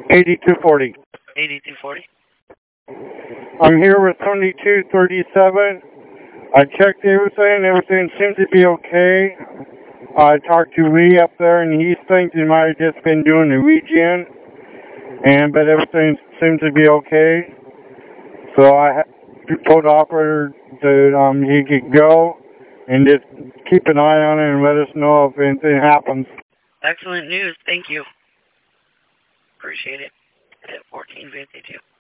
8240. 8240. I'm here with 2237. I checked everything. Everything seems to be okay. I talked to Lee up there, and he thinks he might have just been doing the regen, but everything seems to be okay. So I told the operator that he could go and just keep an eye on it and let us know if anything happens. Excellent news. Thank you. Appreciate it. At 1452.